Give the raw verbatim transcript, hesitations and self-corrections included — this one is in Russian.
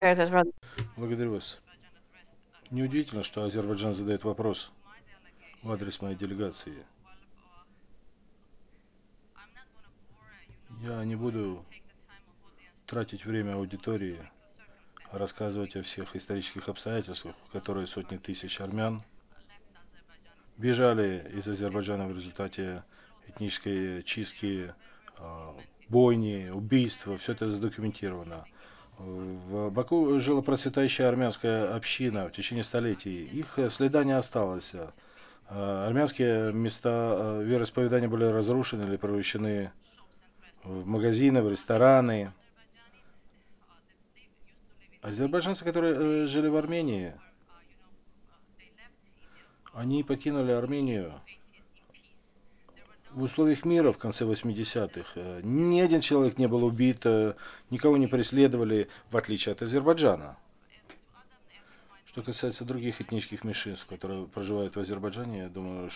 Это ж Благодарю вас. Неудивительно, что Азербайджан задает вопрос в адрес моей делегации. Я не буду тратить время аудитории, рассказывать о всех исторических обстоятельствах, в которые сотни тысяч армян бежали из Азербайджана в результате этнической чистки, а, бойни, убийства. Все это задокументировано. В Баку жила процветающая армянская община в течение столетий. Их э, следа не осталось. А, Армянские места э, вероисповедания были разрушены или превращены в магазины, в рестораны. Азербайджанцы, которые э, жили в Армении, они покинули Армению в условиях мира в конце восьмидесятых. Э, Ни один человек не был убит, э, никого не преследовали, в отличие от Азербайджана. Что касается других этнических меньшинств, которые проживают в Азербайджане, я думаю,